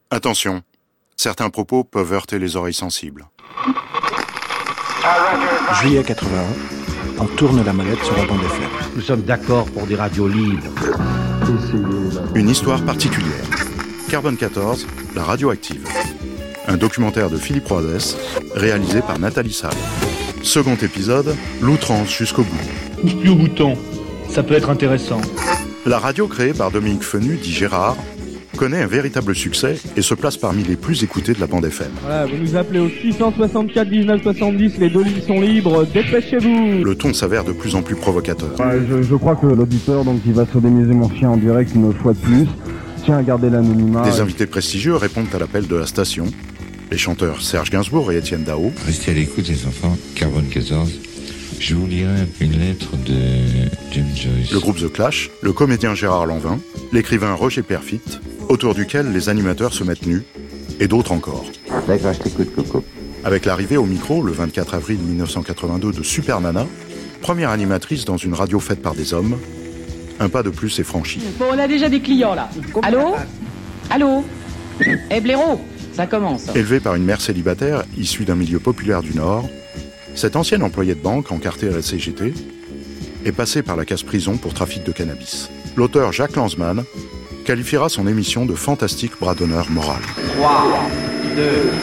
Attention, certains propos peuvent heurter les oreilles sensibles. Juillet 81, on tourne la manette sur la bande FM. Nous sommes d'accord pour des radios libres. Une histoire particulière. Carbone 14, la radio active. Un documentaire de Philippe Roisès, réalisé par Nathalie Salle. Second épisode, l'outrance jusqu'au bout. Pousse plus au bouton, ça peut être intéressant. La radio créée par Dominique Fenu, dit Gérard, connaît un véritable succès et se place parmi les plus écoutés de la bande FM. Voilà, vous nous appelez au 664 19 70, les 2 lignes sont libres, dépêchez-vous. Le ton s'avère de plus en plus provocateur. Je crois que l'auditeur, donc, il va sodomiser mon chien en direct une fois de plus. Tiens à garder l'anonymat. Des invités prestigieux répondent à l'appel de la station. Les chanteurs Serge Gainsbourg et Étienne Dao. Restez à l'écoute les enfants, Carbone 14. Je vous lirai une lettre de James Joyce. Le groupe The Clash, le comédien Gérard Lanvin, l'écrivain Roger Perfit, autour duquel les animateurs se mettent nus, et d'autres encore. D'accord, je t'écoute, Coco. Avec l'arrivée au micro, le 24 avril 1982, de Super Nana, première animatrice dans une radio faite par des hommes, un pas de plus est franchi. Bon, on a déjà des clients, là. Allô Blaireau, ça commence. Élevée par une mère célibataire, issue d'un milieu populaire du Nord, cette ancienne employée de banque, encartée à la CGT, est passée par la case-prison pour trafic de cannabis. L'auteur Jacques Lanzmann qualifiera son émission de fantastique bras d'honneur moral. 3, 2,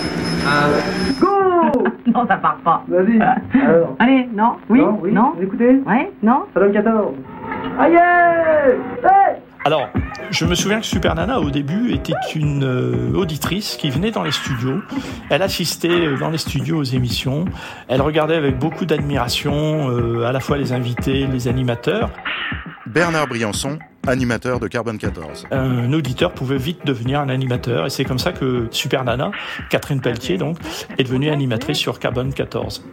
1, go! Non, ça part pas. Vas-y. Alors. Allez, non, oui, non. Vous écoutez? Ouais, non. Ça donne 14. Aïe! Hey! Alors, je me souviens que Super Nana, au début, était une auditrice qui venait dans les studios. Elle assistait dans les studios aux émissions. Elle regardait avec beaucoup d'admiration à la fois les invités, les animateurs. Bernard Briançon, animateur de Carbone 14. Un auditeur pouvait vite devenir un animateur. Et c'est comme ça que Super Nana, Catherine Pelletier donc, est devenue animatrice sur Carbone 14.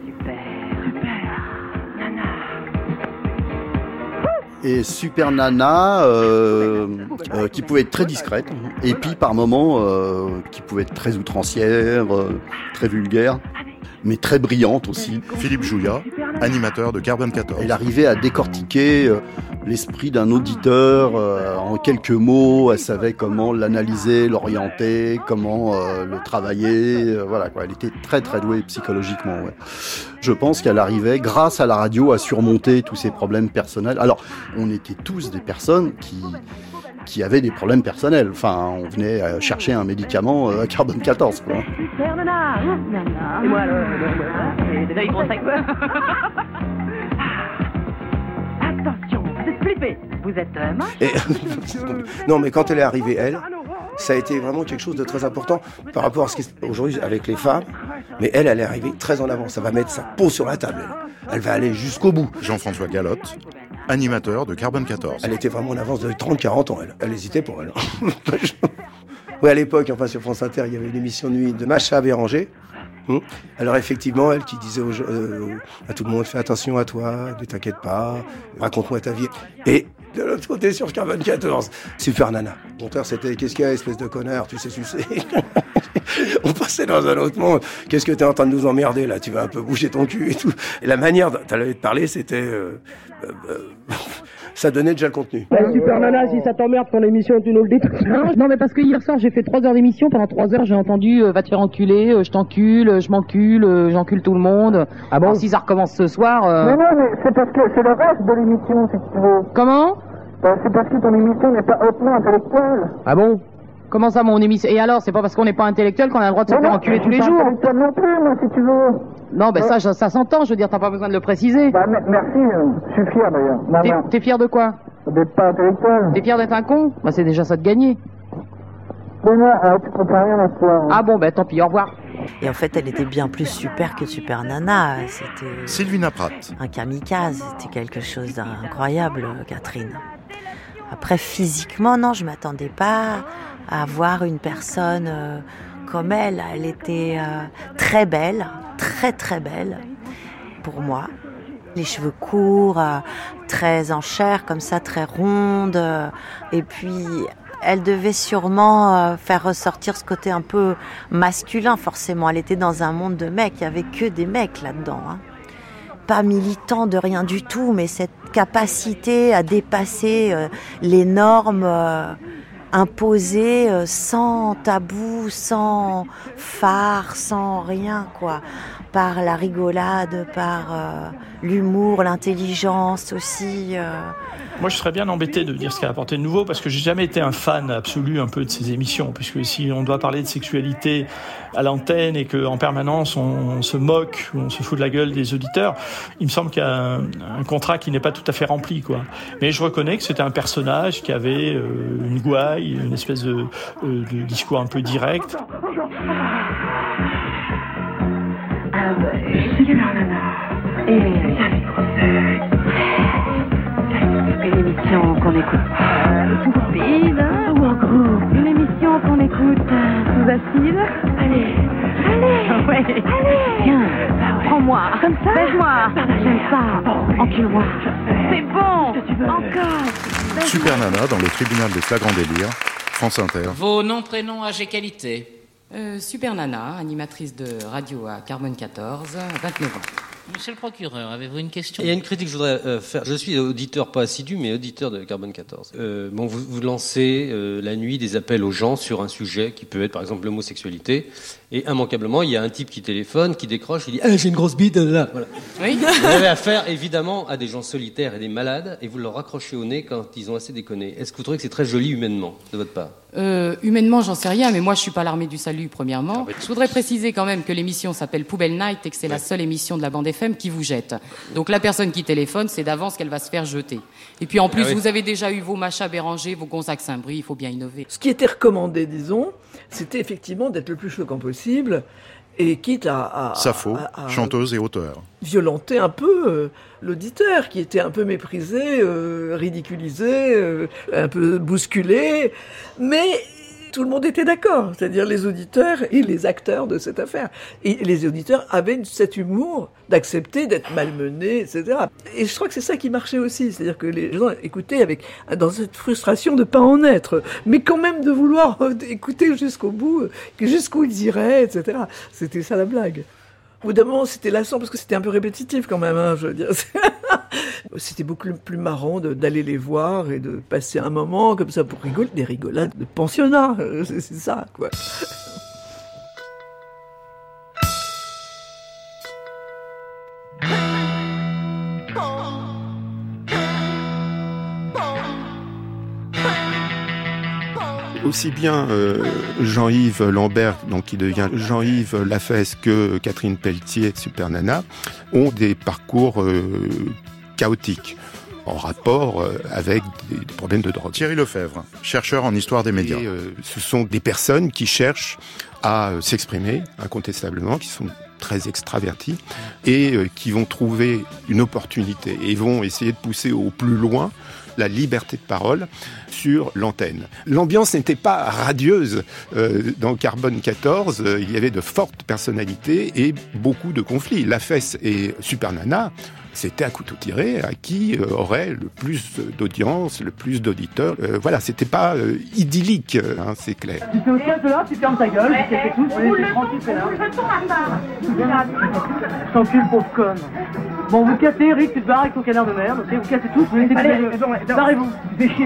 Et Super Nana, qui pouvait être très discrète, et puis par moments, qui pouvait être très outrancière, très vulgaire, mais très brillante aussi. Philippe Jouillat, animateur de Carbone 14. Elle arrivait à décortiquer l'esprit d'un auditeur en quelques mots. Elle savait comment l'analyser, l'orienter, comment le travailler. Voilà, quoi. Elle était très très douée psychologiquement. Ouais. Je pense qu'elle arrivait, grâce à la radio, à surmonter tous ces problèmes personnels. Alors, on était tous des personnes qui avaient des problèmes personnels. Enfin, on venait chercher un médicament à Carbone 14, quoi. Super Nana, Nana. Et moi, c'est déjà une grosse sac. Attention, vous êtes flippés. Vous êtes moche. Non, mais quand elle est arrivée, elle, ça a été vraiment quelque chose de très important par rapport à ce qui est aujourd'hui avec les femmes. Mais elle est arrivée très en avant. Ça va mettre sa peau sur la table. Elle va aller jusqu'au bout. Jean-François Galotte, animateur de Carbone 14. Elle était vraiment en avance de 30-40 ans, elle. Elle hésitait pour elle. Oui, à l'époque, enfin, sur France Inter, il y avait une émission de nuit de Macha Béranger. Alors effectivement, elle qui disait à tout le monde, fais attention à toi, ne t'inquiète pas, raconte-moi ta vie. Et de l'autre côté, sur Carbone 14, Super Nana. Mon père, c'était, qu'est-ce qu'il y a, espèce de connard, tu sais. On passait dans un autre monde. Qu'est-ce que t'es en train de nous emmerder, là? Tu vas un peu bouger ton cul et tout. Et la manière dont elle avait de parler, c'était... ça donnait déjà le contenu. Super Nana, si ça t'emmerde ton émission, tu nous le dis. Non, mais parce que hier soir, j'ai fait 3 heures d'émission. Pendant 3 heures, j'ai entendu va te faire enculer, je t'encule, je m'encule, j'encule tout le monde. Ah bon? Alors, si ça recommence ce soir... Non, mais c'est parce que c'est le reste de l'émission, si tu veux. Comment? C'est parce que ton émission n'est pas hautement intellectuelle. Ah bon? Comment ça, mon émission? Et alors, c'est pas parce qu'on n'est pas intellectuel qu'on a le droit de se faire enculer tous les jours? Intellectuel non plus, moi, si tu veux. Non, ben ça s'entend, je veux dire, t'as pas besoin de le préciser. Bah, merci, je suis fier d'ailleurs. T'es fier de quoi? D'être pas intellectuel. T'es fier d'être un con? Bah, c'est déjà ça de gagner. Mais non, tu comprends rien à toi. Ah bon, ben tant pis, au revoir. Et en fait, elle était bien plus super que Super Nana. C'était... Sylvina Pratt. Un kamikaze, c'était quelque chose d'incroyable, Catherine. Après, physiquement, non, je m'attendais pas à voir une personne comme elle. Elle était très belle, très très belle pour moi. Les cheveux courts, très en chair, comme ça, très ronde. Et puis, elle devait sûrement faire ressortir ce côté un peu masculin, forcément. Elle était dans un monde de mecs, il n'y avait que des mecs là-dedans. Pas militant de rien du tout, mais cette capacité à dépasser les normes imposée sans tabou, sans phare, sans rien, quoi. Par la rigolade, par l'humour, l'intelligence aussi. Moi, je serais bien embêté de dire ce qu'elle a apporté de nouveau, parce que j'ai jamais été un fan absolu un peu de ces émissions, puisque si on doit parler de sexualité à l'antenne et qu'en permanence on se moque ou on se fout de la gueule des auditeurs, il me semble qu'il y a un contrat qui n'est pas tout à fait rempli, quoi. Mais je reconnais que c'était un personnage qui avait une gouaille, une espèce de discours un peu direct. Super Nana et une émission qu'on écoute tout speed ou en groupe. Une émission qu'on écoute sous acide. Allez, ouais. Tiens, prends-moi, comme ça, baise-moi. J'aime ça, encule-moi. C'est bon, encore. Super Nana dans le tribunal des flagrants délires, France Inter. Vos noms, prénoms, âge et qualité. Super Nana, animatrice de radio à Carbone 14, 29 ans. Monsieur le procureur, avez-vous une question ? Il y a une critique que je voudrais faire. Je suis auditeur, pas assidu, mais auditeur de Carbone 14. Vous lancez la nuit des appels aux gens sur un sujet qui peut être, par exemple, l'homosexualité. Et immanquablement, il y a un type qui téléphone, qui décroche, il dit « j'ai une grosse bite, là !» Voilà. Oui. Vous avez affaire, évidemment, à des gens solitaires et des malades, et vous leur raccrochez au nez quand ils ont assez déconné. Est-ce que vous trouvez que c'est très joli humainement, de votre part ? Humainement, j'en sais rien, mais moi, je suis pas l'armée du salut, premièrement. Je voudrais préciser quand même que l'émission s'appelle Poubelle Night et que c'est la seule émission de la bande FM qui vous jette. Donc la personne qui téléphone, c'est d'avance qu'elle va se faire jeter. Et puis en plus, vous avez déjà eu vos Macha Béranger, vos Gonzague Saint-Brie, il faut bien innover. Ce qui était recommandé, disons, c'était effectivement d'être le plus choquant possible, et quitte à Sappho, chanteuse et auteure. Violenter un peu l'auditeur, qui était un peu méprisé, ridiculisé, un peu bousculé, mais tout le monde était d'accord, c'est-à-dire les auditeurs et les acteurs de cette affaire. Et les auditeurs avaient cet humour d'accepter d'être malmenés, etc. Et je crois que c'est ça qui marchait aussi, c'est-à-dire que les gens écoutaient dans cette frustration de pas en être, mais quand même de vouloir écouter jusqu'au bout, jusqu'où ils iraient, etc. C'était ça la blague. Au bout d'un moment, c'était lassant parce que c'était un peu répétitif quand même, je veux dire. C'était beaucoup plus marrant d'aller les voir et de passer un moment comme ça pour rigoler, des rigolades de pensionnat, c'est ça, quoi. Aussi bien Jean-Yves Lambert, donc qui devient Jean-Yves Lafesse, que Catherine Pelletier, Super Nana, ont des parcours chaotiques en rapport avec des problèmes de drogue. Thierry Lefebvre, chercheur en histoire des médias. Et, ce sont des personnes qui cherchent à s'exprimer, incontestablement, qui sont très extravertis et qui vont trouver une opportunité et vont essayer de pousser au plus loin la liberté de parole sur l'antenne. L'ambiance n'était pas radieuse. Dans Carbone 14, il y avait de fortes personnalités et beaucoup de conflits. Lafesse et Super Nana, c'était à couteau tiré à qui aurait le plus d'audience, le plus d'auditeurs. Voilà, c'était pas idyllique, c'est clair. Tu fais aussi un peu là, tu fermes ta gueule, tu fais tout, tu es tranquille, c'est là. Je t'encule, pauvre conne. Bon, vous cassez, Eric, tu te barres avec ton canard de merde, ok, vous cassez tous, vous laissez barrez-vous, tu fais chier,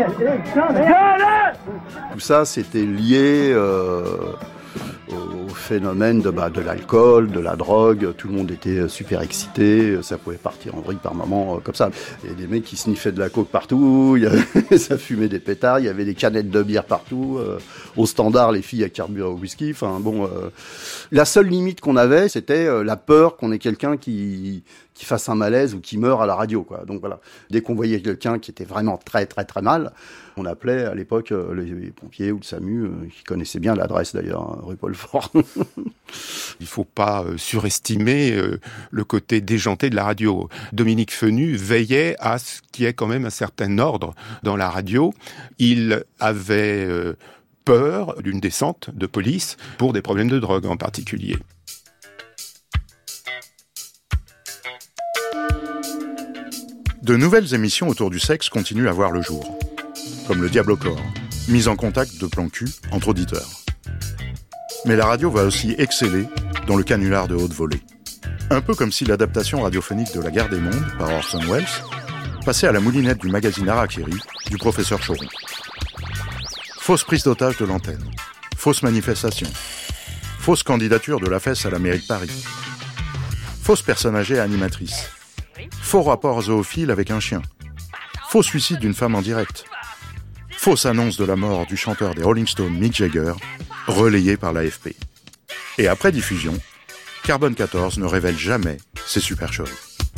Tout ça, c'était lié au phénomène de l'alcool, de la drogue. Tout le monde était super excité, ça pouvait partir en vrille par moments comme ça. Il y avait des mecs qui sniffaient de la coke partout, ça fumait des pétards, il y avait des canettes de bière partout. Au standard, les filles à carburé au whisky. Enfin bon, la seule limite qu'on avait, c'était la peur qu'on ait quelqu'un qui fasse un malaise ou qui meure à la radio, quoi. Donc voilà, dès qu'on voyait quelqu'un qui était vraiment très très très mal, on appelait à l'époque les pompiers ou le SAMU, qui connaissaient bien l'adresse d'ailleurs, rue Paul Fort. Il faut pas surestimer le côté déjanté de la radio. Dominique Fenu veillait à ce qu'il y ait quand même un certain ordre dans la radio. Il avait peur d'une descente de police pour des problèmes de drogue en particulier. De nouvelles émissions autour du sexe continuent à voir le jour, comme le Diable au corps, mise en contact de plan cul entre auditeurs. Mais la radio va aussi exceller dans le canular de haute volée. Un peu comme si l'adaptation radiophonique de La Guerre des Mondes, par Orson Welles, passait à la moulinette du magazine Harakiri du professeur Choron. Fausse prise d'otage de l'antenne. Fausse manifestation. Fausse candidature de la FES à la mairie de Paris. Fausse personne âgée animatrice. Faux rapport zoophile avec un chien. Faux suicide d'une femme en direct. Fausse annonce de la mort du chanteur des Rolling Stones Mick Jagger, relayée par l'AFP. Et après diffusion, Carbone 14 ne révèle jamais ses supercheries.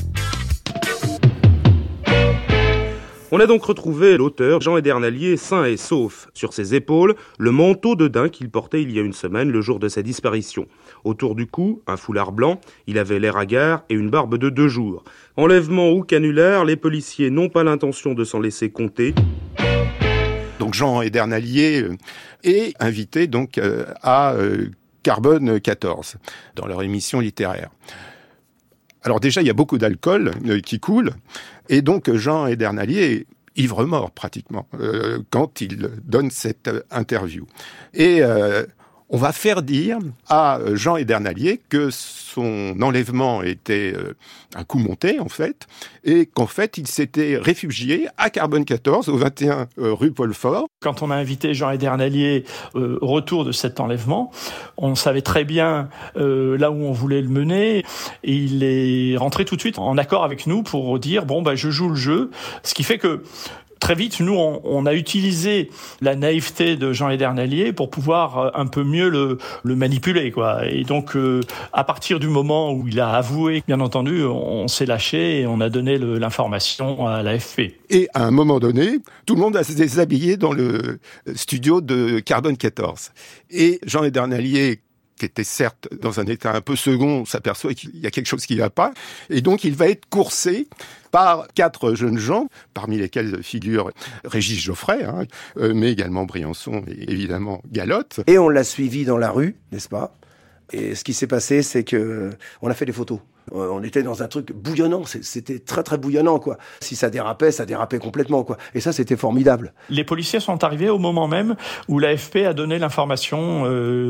On a donc retrouvé l'auteur Jean Edernalier sain et sauf. Sur ses épaules, le manteau de daim qu'il portait il y a une semaine, le jour de sa disparition. Autour du cou, un foulard blanc, il avait l'air hagard et une barbe de 2 jours. Enlèvement ou canular, les policiers n'ont pas l'intention de s'en laisser compter. Donc Jean Edernalier est invité donc à Carbone 14 dans leur émission littéraire. Alors déjà, il y a beaucoup d'alcool qui coule, et donc Jean Edernalier est ivre-mort pratiquement quand il donne cette interview. Et on va faire dire à Jean Edernalier que son enlèvement était un coup monté, en fait, et qu'en fait, il s'était réfugié à Carbone 14, au 21 rue Paul Fort. Quand on a invité Jean Edernalier au retour de cet enlèvement, on savait très bien là où on voulait le mener, et il est rentré tout de suite en accord avec nous pour dire « bon, je joue le jeu », ce qui fait que très vite, nous, on a utilisé la naïveté de Jean Edernalier pour pouvoir un peu mieux le manipuler, quoi. Et donc, à partir du moment où il a avoué, bien entendu, on s'est lâché et on a donné l'information à l'AFP. Et à un moment donné, tout le monde a se déshabillé dans le studio de Carbone 14. Et Jean Edernalier, qui était certes dans un état un peu second, s'aperçoit qu'il y a quelque chose qui ne va pas. Et donc, il va être coursé par 4 jeunes gens, parmi lesquels figure Régis Geoffrey, mais également Briançon et évidemment Galotte. Et on l'a suivi dans la rue, n'est-ce pas ? Et ce qui s'est passé, c'est que on a fait des photos. On était dans un truc bouillonnant, c'était très très bouillonnant, quoi. Si ça dérapait complètement, quoi. Et ça, c'était formidable. Les policiers sont arrivés au moment même où l'AFP a donné l'information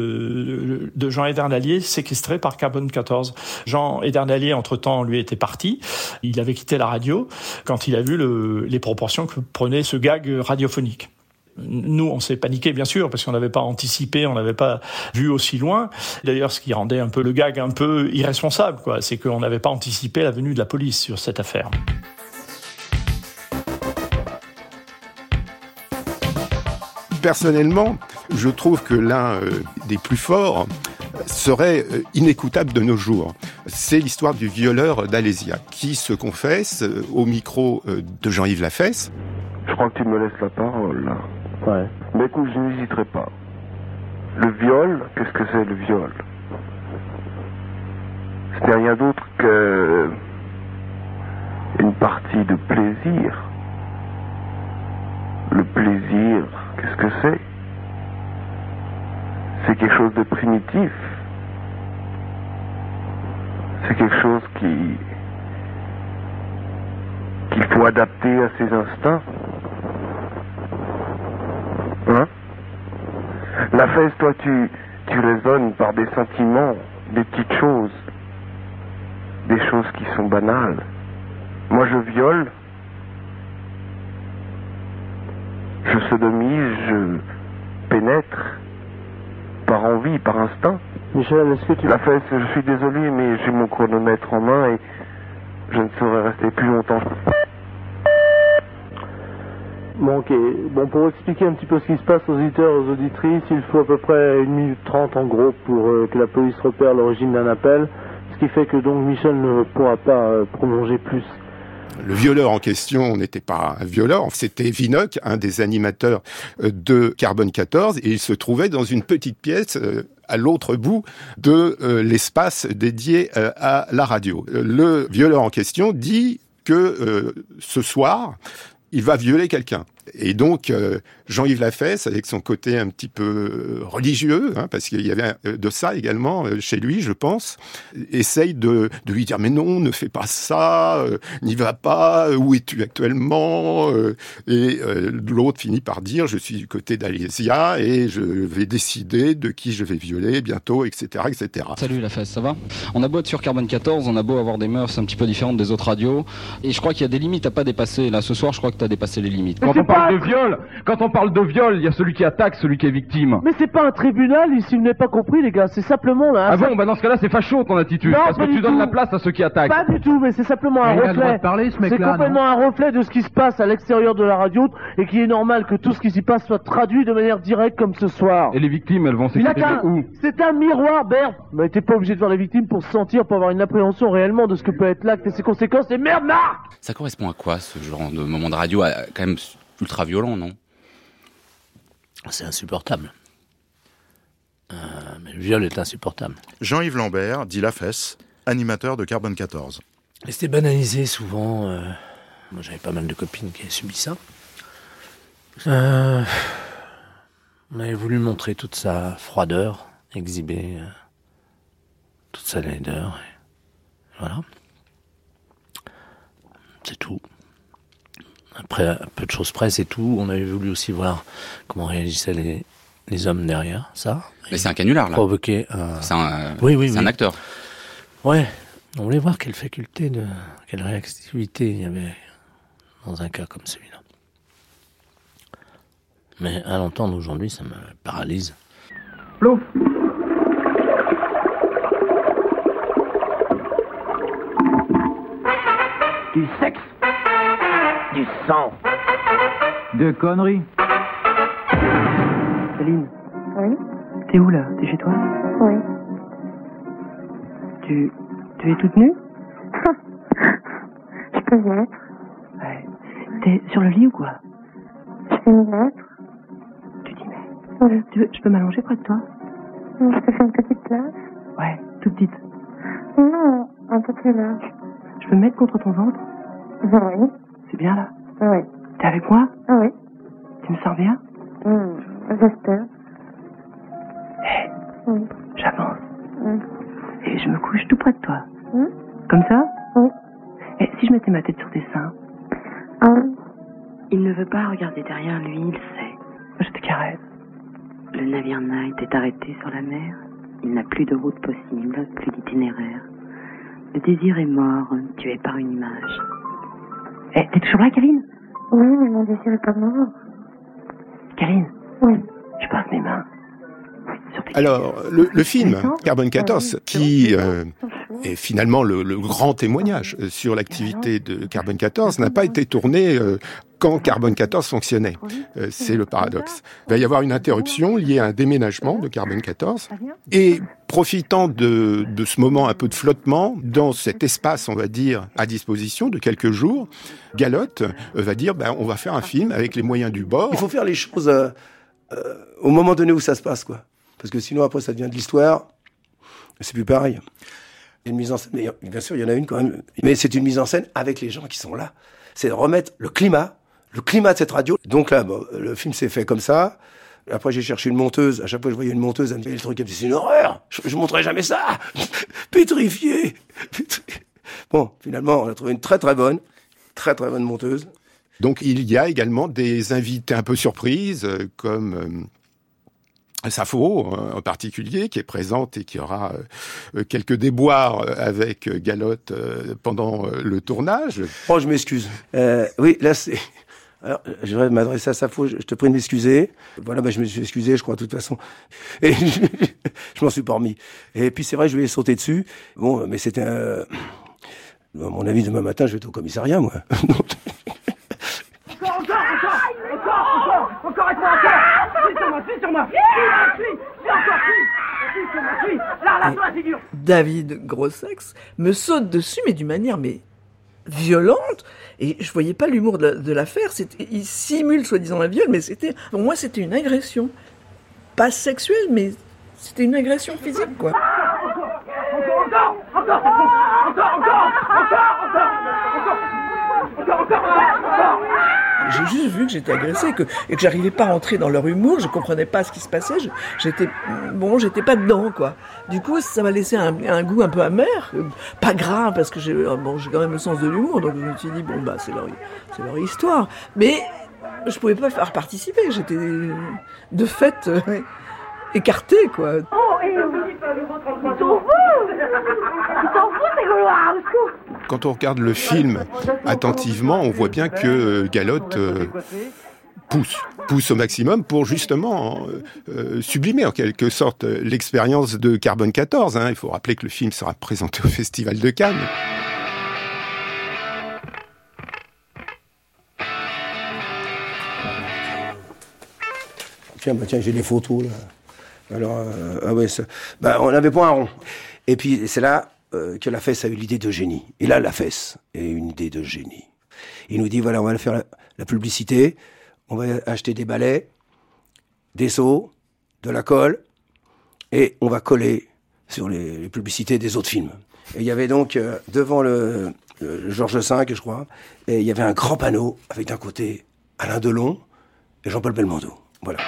de Jean Edernalier séquestré par Carbone 14. Jean Edernalier, entre-temps, lui était parti. Il avait quitté la radio quand il a vu les proportions que prenait ce gag radiophonique. Nous, on s'est paniqué, bien sûr, parce qu'on n'avait pas anticipé, on n'avait pas vu aussi loin. D'ailleurs, ce qui rendait un peu le gag un peu irresponsable, quoi, c'est qu'on n'avait pas anticipé la venue de la police sur cette affaire. Personnellement, je trouve que l'un des plus forts serait inécoutable de nos jours. C'est l'histoire du violeur d'Alésia, qui se confesse au micro de Jean-Yves Lafesse. Je crois que tu me laisses la parole, là. Ouais. Mais écoute, je n'hésiterai pas. Le viol, qu'est-ce que c'est le viol? Ce n'est rien d'autre que une partie de plaisir. Le plaisir, qu'est-ce que c'est? C'est quelque chose de primitif. C'est quelque chose qu'il faut adapter à ses instincts. Hein? Lafesse, toi, tu raisonnes par des sentiments, des petites choses, des choses qui sont banales. Moi, je viole, je sodomise, je pénètre par envie, par instinct. Michel, est-ce que tu... Lafesse, je suis désolé, mais j'ai mon chronomètre en main et je ne saurais rester plus longtemps. Bon, ok. Bon, pour expliquer un petit peu ce qui se passe aux auditeurs et aux auditrices, il faut à peu près 1 minute 30 en gros pour que la police repère l'origine d'un appel, ce qui fait que donc Michel ne pourra pas prolonger plus. Le violeur en question n'était pas un violeur, c'était Vinoc, un des animateurs de Carbone 14, et il se trouvait dans une petite pièce à l'autre bout de l'espace dédié à la radio. Le violeur en question dit que ce soir, il va violer quelqu'un. Et donc, Jean-Yves Lafesse, avec son côté un petit peu religieux, parce qu'il y avait de ça également chez lui, je pense, essaye de lui dire « Mais non, ne fais pas ça, n'y va pas, où es-tu actuellement ?» Et l'autre finit par dire « Je suis du côté d'Alésia et je vais décider de qui je vais violer bientôt, etc. etc. » Salut Lafesse, ça va? On a beau être sur Carbone 14, on a beau avoir des mœurs un petit peu différentes des autres radios, et je crois qu'il y a des limites à pas dépasser. Là, ce soir, je crois que tu as dépassé les limites. Quand on parle de viol. Quand on parle de viol, il y a celui qui attaque, celui qui est victime. Mais c'est pas un tribunal, si vous n'avez pas compris, les gars. C'est simplement là. Ah bon, bah dans ce cas-là, c'est facho ton attitude. Non, parce que tu donnes la place à ceux qui attaquent. Pas du tout, mais c'est simplement un reflet. Il a le droit de parler, ce mec-là, c'est complètement un reflet de ce qui se passe à l'extérieur de la radio et qui est normal que tout ce qui s'y passe soit traduit de manière directe comme ce soir. Et les victimes, elles vont s'exprimer où? C'est un miroir, Bert. Mais t'es pas obligé de voir les victimes pour se sentir, pour avoir une appréhension réellement de ce que peut être l'acte et ses conséquences. Et merde, Marc! Ça correspond à quoi, ce genre de moment de radio, quand même ultra violent, non? C'est insupportable. Mais le viol est insupportable. Jean-Yves Lambert, dit La Fesse, animateur de Carbone 14. Et c'était banalisé souvent. Moi, j'avais pas mal de copines qui avaient subi ça. On avait voulu montrer toute sa froideur, exhiber toute sa laideur. Et voilà. C'est tout. Après, à peu de choses près, c'est tout. On avait voulu aussi voir comment réagissaient les hommes derrière ça. Mais c'est un canular, là. Provoquer c'est un, oui. C'est un acteur. Ouais. On voulait voir quelle faculté, quelle réactivité il y avait dans un cas comme celui-là. Mais à l'entendre aujourd'hui, ça me paralyse. Plouf. Du sexe. Du sang. De conneries. Céline. Oui. T'es où là? T'es chez toi? Oui. Tu es toute nue? Je peux y être. Ouais. T'es sur le lit ou quoi? Je peux m'y mettre. Tu t'y mets? Oui. Je peux m'allonger près de toi? Je te fais une petite place? Ouais, toute petite. Non, un peu plus large. Je peux me mettre contre ton ventre? Oui. C'est bien là? Oui. T'es avec moi? Oui. Tu me sens bien? J'espère. Hé, Oui. j'avance. Oui. Et je me couche tout près de toi. Comme ça? Oui. Et si je mettais ma tête sur tes seins? Ah oui. Il ne veut pas regarder derrière lui, il sait. Je te caresse. Le navire Night est arrêté sur la mer. Il n'a plus de route possible, plus d'itinéraire. Le désir est mort, tué par une image. Eh, t'es toujours là, Kaline? Oui, mais mon désir est pas mort. Kaline? Oui. Je passe mes mains. Alors, le film Carbone 14, qui est finalement le grand témoignage sur l'activité de Carbone 14, n'a pas été tourné quand Carbone 14 fonctionnait. C'est le paradoxe. Il va y avoir une interruption liée à un déménagement de Carbone 14. Et profitant de ce moment un peu de flottement, dans cet espace, on va dire, à disposition de quelques jours, Galotte va dire, on va faire un film avec les moyens du bord. Il faut faire les choses au moment donné où ça se passe, quoi. Parce que sinon, après, ça devient de l'histoire. C'est plus pareil. Il y a une mise en scène, mais bien sûr, il y en a une quand même. Mais c'est une mise en scène avec les gens qui sont là. C'est de remettre le climat de cette radio. Donc là, le film s'est fait comme ça. Après, j'ai cherché une monteuse. À chaque fois que je voyais une monteuse, elle me disait le truc, elle me disait, c'est une horreur. Je montrerai jamais ça. Pétrifié. Bon, finalement, on a trouvé une très très bonne monteuse. Donc, il y a également des invités un peu surprises, comme Sappho, en particulier, qui est présente et qui aura quelques déboires avec Galotte pendant le tournage. Oh, je m'excuse. Oui, là, c'est... Alors, je voudrais m'adresser à Sappho, je te prie de m'excuser. Voilà, je me suis excusé, je crois, de toute façon. Et je m'en suis pas remis. Et puis, c'est vrai, je vais sauter dessus. Bon, mais c'était à mon avis, demain matin, je vais être au commissariat, moi. Encore Suis sur moi Là, sur la figure. David Grossex me saute dessus, mais d'une manière violente, et je voyais pas l'humour de l'affaire. Il simule soi-disant un viol, mais pour moi c'était une agression. Pas sexuelle, mais c'était une agression physique, quoi. J'ai juste vu que j'étais agressé et que j'arrivais pas à entrer dans leur humour, je comprenais pas ce qui se passait, j'étais pas dedans, quoi. Du coup, ça m'a laissé un goût un peu amer, pas grave parce que j'ai quand même le sens de l'humour, donc je me suis dit c'est leur histoire, mais je pouvais pas faire participer, j'étais de fait écarté, quoi. Oh, et ils s'en foutent, ces Gaulois, au secours. Quand on regarde le film attentivement, on voit bien que Galotte pousse au maximum pour justement sublimer en quelque sorte l'expérience de Carbone 14. Il faut rappeler que le film sera présenté au Festival de Cannes. Tiens, j'ai les photos là. Alors, on n'avait pas un rond. Et puis c'est là que la Fesse a eu l'idée de génie. Et là, la Fesse a une idée de génie. Il nous dit, voilà, on va faire la publicité, on va acheter des balais, des seaux, de la colle, et on va coller sur les publicités des autres films. Et il y avait donc, devant le Georges V, je crois, et il y avait un grand panneau avec d'un côté Alain Delon et Jean-Paul Belmondo. Voilà.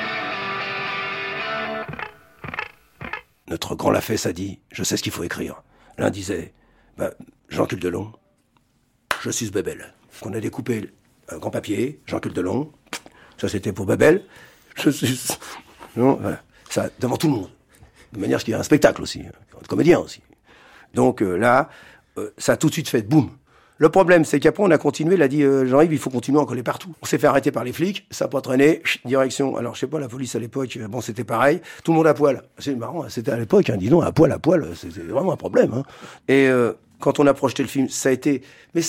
Notre grand Lafesse a dit, je sais ce qu'il faut écrire. L'un disait, Jean-Claude Delon, je suis Bébel. Qu'on a découpé un grand papier, Jean-Claude Delon, ça c'était pour Bébel, je suis... Non, voilà. Ça, devant tout le monde. De manière à ce qu'il y ait un spectacle aussi, un comédien aussi. Donc là, ça a tout de suite fait boum. Le problème, c'est qu'après, on a continué, il a dit, Jean-Yves, il faut continuer à en coller partout. On s'est fait arrêter par les flics, ça n'a pas traîné, direction. Alors, je sais pas, la police à l'époque, c'était pareil, tout le monde à poil. C'est marrant, c'était à l'époque, dis donc, à poil, c'était vraiment un problème. Et quand on a projeté le film, ça a été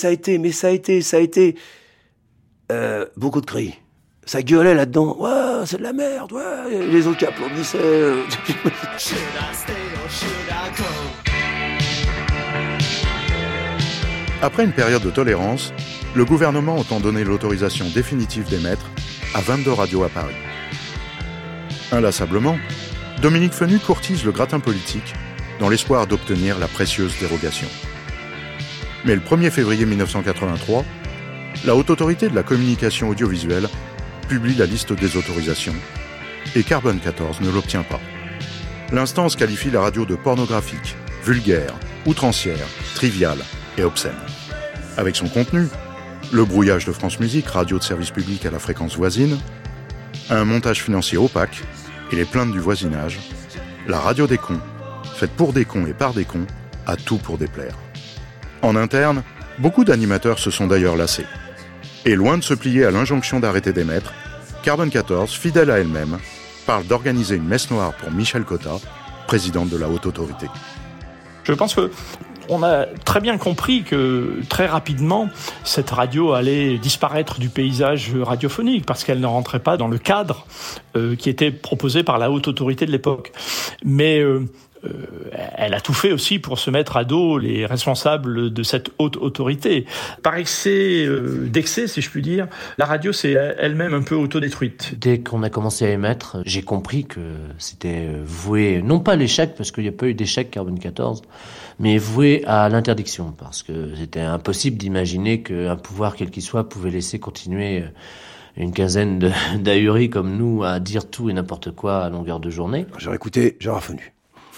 beaucoup de cris. Ça gueulait là-dedans, ouais, c'est de la merde, ouais, les autres qui applaudissaient. Après une période de tolérance, le gouvernement entend donner l'autorisation définitive d'émettre à 22 radios à Paris. Inlassablement, Dominique Fenu courtise le gratin politique dans l'espoir d'obtenir la précieuse dérogation. Mais le 1er février 1983, la Haute Autorité de la Communication Audiovisuelle publie la liste des autorisations et Carbone 14 ne l'obtient pas. L'instance qualifie la radio de pornographique, vulgaire, outrancière, triviale et obscène. Avec son contenu, le brouillage de France Musique, radio de service public à la fréquence voisine, un montage financier opaque et les plaintes du voisinage, la radio des cons, faite pour des cons et par des cons, a tout pour déplaire. En interne, beaucoup d'animateurs se sont d'ailleurs lassés. Et loin de se plier à l'injonction d'arrêter d'émettre, Carbone 14, fidèle à elle-même, parle d'organiser une messe noire pour Michel Cotta, présidente de la Haute Autorité. Je pense que on a très bien compris que très rapidement, cette radio allait disparaître du paysage radiophonique parce qu'elle ne rentrait pas dans le cadre qui était proposé par la Haute Autorité de l'époque. Mais elle a tout fait aussi pour se mettre à dos les responsables de cette haute autorité. Par excès d'excès, si je puis dire, la radio s'est elle-même un peu autodétruite. Dès qu'on a commencé à émettre, j'ai compris que c'était voué, non pas à l'échec, parce qu'il n'y a pas eu d'échec Carbone 14, mais voué à l'interdiction, parce que c'était impossible d'imaginer qu'un pouvoir, quel qu'il soit, pouvait laisser continuer une quinzaine d'ahuris comme nous à dire tout et n'importe quoi à longueur de journée. J'ai écouté Gérard Fenu.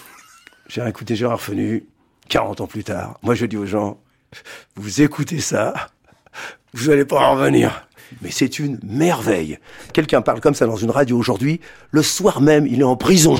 J'ai écouté Gérard Fenu, 40 ans plus tard. Moi, je dis aux gens, vous écoutez ça, vous n'allez pas en revenir. Mais c'est une merveille. Quelqu'un parle comme ça dans une radio aujourd'hui, le soir même, il est en prison.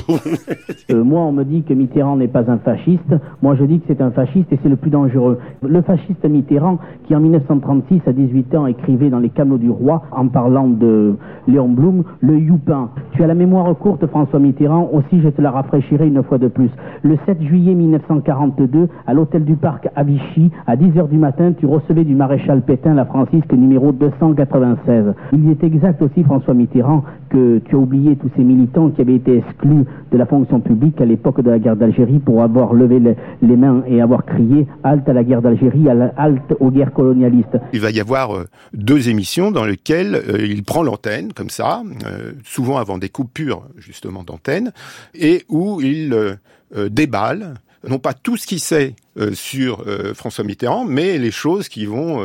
Moi, on me dit que Mitterrand n'est pas un fasciste. Moi, je dis que c'est un fasciste et c'est le plus dangereux. Le fasciste Mitterrand, qui en 1936, à 18 ans, écrivait dans Les Camelots du Roi, en parlant de Léon Blum, le youpin. Tu as la mémoire courte, François Mitterrand, aussi je te la rafraîchirai une fois de plus. Le 7 juillet 1942, à l'hôtel du Parc à Vichy, à 10h du matin, tu recevais du maréchal Pétain la Francisque numéro 296. Il est exact aussi, François Mitterrand, que tu as oublié tous ces militants qui avaient été exclus de la fonction publique à l'époque de la guerre d'Algérie pour avoir levé les mains et avoir crié « Halte à la guerre d'Algérie, halte aux guerres colonialistes ». Il va y avoir 2 émissions dans lesquelles il prend l'antenne, comme ça, souvent avant des coupures, justement, d'antenne, et où il déballe, non pas tout ce qu'il sait sur François Mitterrand, mais les choses qui vont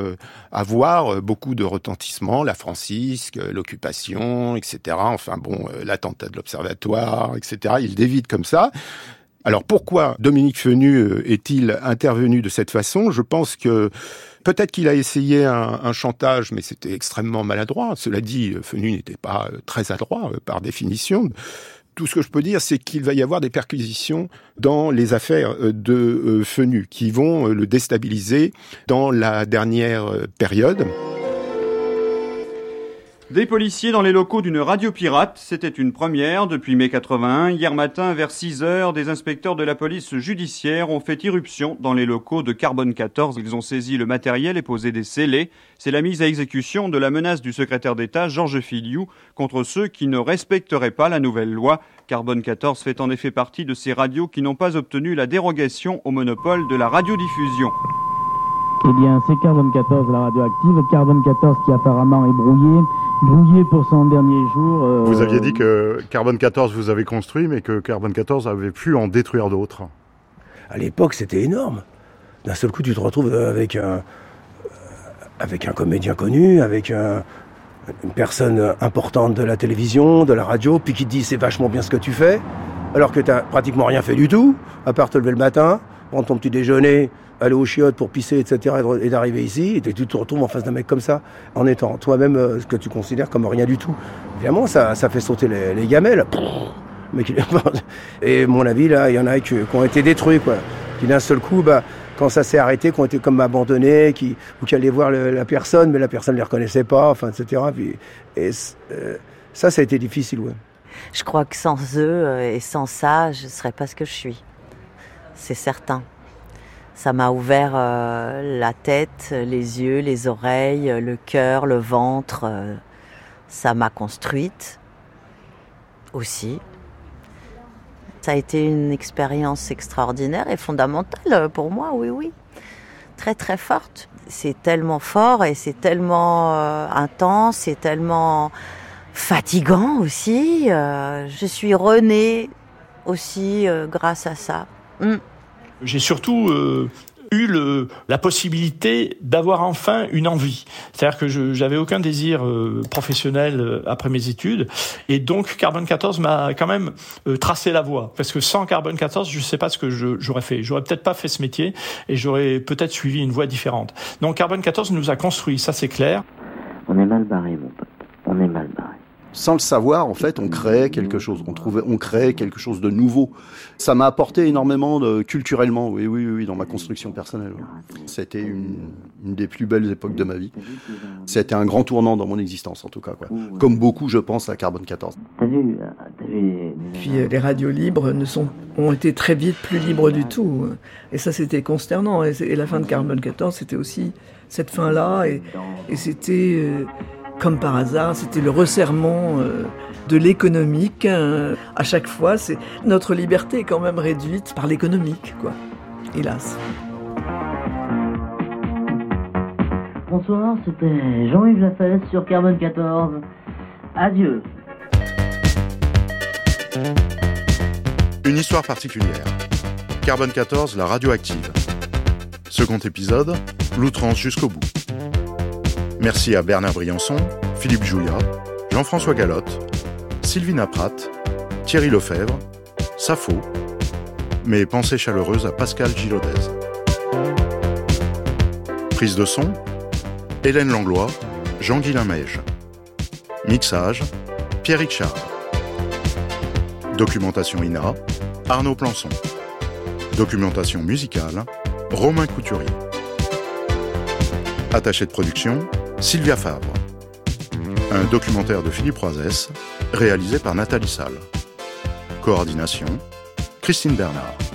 avoir beaucoup de retentissement, la Francisque, l'occupation, etc. Enfin bon, l'attentat de l'Observatoire, etc. Il dévide comme ça. Alors pourquoi Dominique Fenu est-il intervenu de cette façon ? Je pense que peut-être qu'il a essayé un chantage, mais c'était extrêmement maladroit. Cela dit, Fenu n'était pas très adroit par définition. Tout ce que je peux dire, c'est qu'il va y avoir des perquisitions dans les affaires de Fenu qui vont le déstabiliser dans la dernière période. Des policiers dans les locaux d'une radio pirate, c'était une première depuis mai 81. Hier matin, vers 6h, des inspecteurs de la police judiciaire ont fait irruption dans les locaux de Carbone 14. Ils ont saisi le matériel et posé des scellés. C'est la mise à exécution de la menace du secrétaire d'État Georges Filiou contre ceux qui ne respecteraient pas la nouvelle loi. Carbone 14 fait en effet partie de ces radios qui n'ont pas obtenu la dérogation au monopole de la radiodiffusion. Eh bien, c'est Carbone 14, la radioactive. Carbone 14 qui apparemment est brouillé pour son dernier jour. Vous aviez dit que Carbone 14 vous avez construit, mais que Carbone 14 avait pu en détruire d'autres. À l'époque, c'était énorme. D'un seul coup, tu te retrouves avec un comédien connu, avec une personne importante de la télévision, de la radio, puis qui te dit c'est vachement bien ce que tu fais, alors que tu n'as pratiquement rien fait du tout, à part te lever le matin, prendre ton petit déjeuner, aller aux chiottes pour pisser, etc., et d'arriver ici, et tu te retrouves en face d'un mec comme ça, en étant toi-même ce que tu considères comme rien du tout. Évidemment, ça fait sauter les gamelles. Et à mon avis, là, il y en a qui ont été détruits, quoi. Qui d'un seul coup, quand ça s'est arrêté, qui ont été comme abandonnés, ou qui allaient voir la personne, mais la personne ne les reconnaissait pas, enfin, etc. Ça a été difficile, ouais. Je crois que sans eux et sans ça, je ne serais pas ce que je suis. C'est certain. Ça m'a ouvert la tête, les yeux, les oreilles, le cœur, le ventre. Ça m'a construite aussi. Ça a été une expérience extraordinaire et fondamentale pour moi, oui. Très très forte. C'est tellement fort et c'est tellement intense, c'est tellement fatigant aussi. Je suis renée aussi grâce à ça. J'ai surtout eu la possibilité d'avoir enfin une envie. C'est-à-dire que j'avais aucun désir professionnel après mes études. Et donc, Carbone 14 m'a quand même tracé la voie. Parce que sans Carbone 14, je ne sais pas ce que j'aurais fait. J'aurais peut-être pas fait ce métier et j'aurais peut-être suivi une voie différente. Donc, Carbone 14 nous a construit, ça c'est clair. On est mal barré, mon pote. On est mal barré. Sans le savoir, en fait, on créait quelque chose. On créait quelque chose de nouveau. Ça m'a apporté énormément culturellement, oui, dans ma construction personnelle. C'était une des plus belles époques de ma vie. C'était un grand tournant dans mon existence, en tout cas, quoi. Comme beaucoup, je pense, à Carbone 14. Puis les radios libres ont été très vite plus libres du tout. Et ça, c'était consternant. Et la fin de Carbone 14, c'était aussi cette fin-là. Et c'était... comme par hasard, c'était le resserrement de l'économique. À chaque fois, notre liberté est quand même réduite par l'économique, quoi. Hélas. Bonsoir, c'était Jean-Yves Lafesse sur Carbone 14. Adieu. Une histoire particulière. Carbone 14, la radioactive. Second épisode, l'outrance jusqu'au bout. Merci à Bernard Briançon, Philippe Julia, Jean-François Galotte, Sylvina Pratt, Thierry Lefebvre, Safo, mes pensées chaleureuses à Pascal Gilodez. Prise de son, Hélène Langlois, Jean-Guilain Meige. Mixage, Pierre Richard. Documentation INA, Arnaud Plançon. Documentation musicale, Romain Couturier. Attaché de production, Sylvia Favre. Un documentaire de Philippe Roisès, réalisé par Nathalie Salle. Coordination, Christine Bernard.